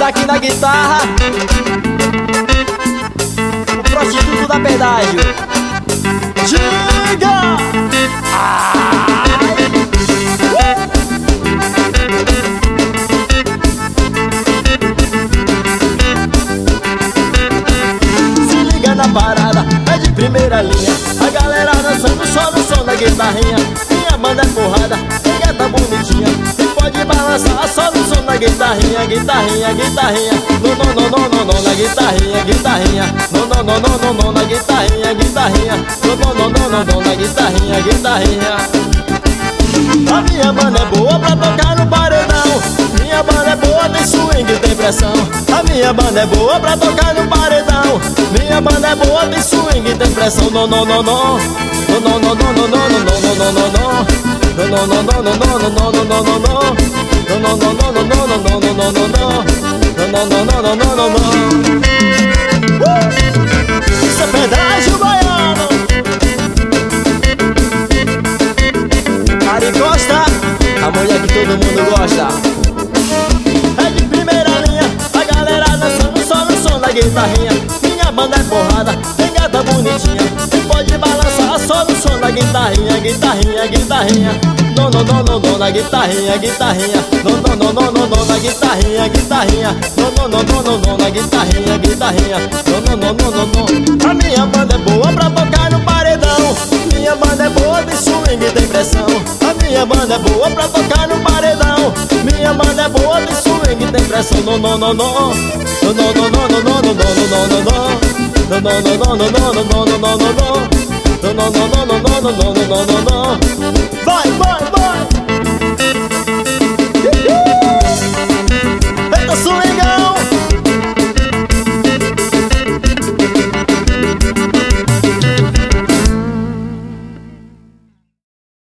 aqui na guitarra, o prostituto da pedágio. Diga! Se liga na parada, é de primeira linha. A galera dançando só no som da guitarrinha. Minha banda é porrada, tem gata bonitinha e pode balançar só no som da guitarrinha. Guitarrinha, guitarrinha, no, no, no, no, no, no, na guitarrinha, guitarrinha, no, no, no, no, no, no, na guitarrinha, guitarrinha, no, no, no, no, no, no, na guitarrinha, guitarrinha. A minha banda é boa pra tocar no paredão. Minha banda é boa, tem swing, tem pressão. A minha banda é boa pra tocar no paredão. Minha banda é boa, tem swing, tem pressão. No, no, no, no, no, no, no, no, no, no, no, no, no, no, no. No, no, no, no, no, no, no, no, no, no, no, no. No, no, no, no, no, no, no, no, no, no, no, no. No, no, no, no, no, no, no, no. Isso é pedágio baiano. Ari Costa, a mulher que todo mundo gosta. É de primeira linha, a galera dançando só no som da guitarrinha. Minha banda é porrada, tem gata bonitinha e pode balançar só no som da guitarrinha. Guitarrinha, guitarrinha, no, no, no, no, no, na guitarrinha, guitarrinha, no, no, no, no, no, no, na guitarrinha, guitarrinha, no, no, no, no, no, no, na guitarrinha, guitarrinha, no, no, no, no, no, no. A minha banda é boa pra tocar no paredão. Minha banda é boa, tem swing, tem pressão. A minha banda é boa pra tocar no paredão. Minha banda é boa, tem swing, tem pressão. No, no, no, no, no, no, no, no, no, no, no, no, no, no, no. No, no, no, no, no, no, no, no, no, no, no, no. No, no, no, no, no, no, no, no, no, no. Vai, vai!